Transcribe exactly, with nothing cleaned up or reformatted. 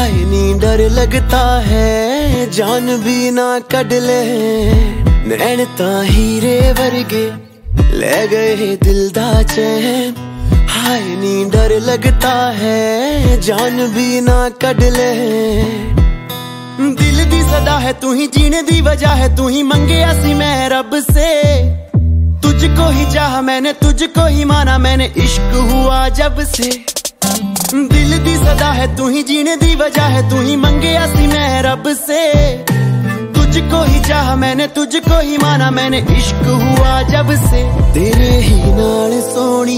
हाय नी डर लगता है जान भी ना कड ले, नैन ता हीरे वर्गे ले गए दिल दा चैन। हाय नी डर लगता है जान भी ना कड ले, दिल दी सदा है तू ही, जीने दी वजह है तू ही, मंगया सी मैं रब से तुझको ही चाहा मैंने, तुझको ही माना मैंने, इश्क हुआ जब से। दिल दी सदा है तू ही, जीने दी वजह है तू ही, मंगया सी मैं रब से तुझको ही चाहा मैंने, तुझको ही माना मैंने, इश्क हुआ जब से। तेरे ही नाल सोनी